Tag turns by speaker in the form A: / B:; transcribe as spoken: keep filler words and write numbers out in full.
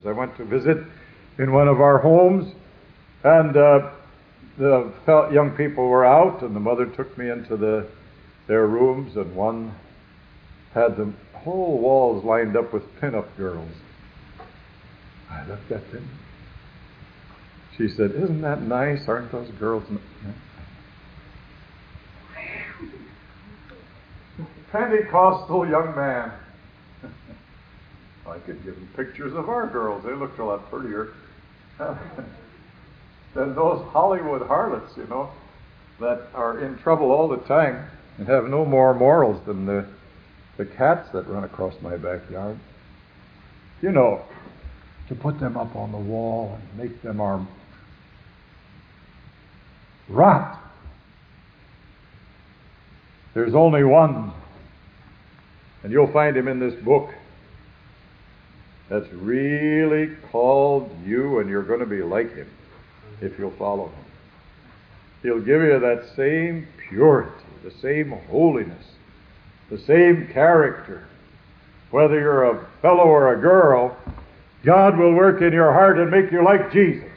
A: I went to visit in one of our homes, and uh, the young people were out, and the mother took me into the their rooms, and one had the whole walls lined up with pin-up girls. I looked at them. She said, "Isn't that nice? Aren't those girls?" Pentecostal young man. I could give him pictures of our girls. They looked a lot prettier than those Hollywood harlots, you know, that are in trouble all the time and have no more morals than the, the cats that run across my backyard. You know, to put them up on the wall and make them our rot. There's only one, and you'll find him in this book, that's really called you, and you're going to be like him if you'll follow him. He'll give you that same purity, the same holiness, the same character. Whether you're a fellow or a girl, God will work in your heart and make you like Jesus.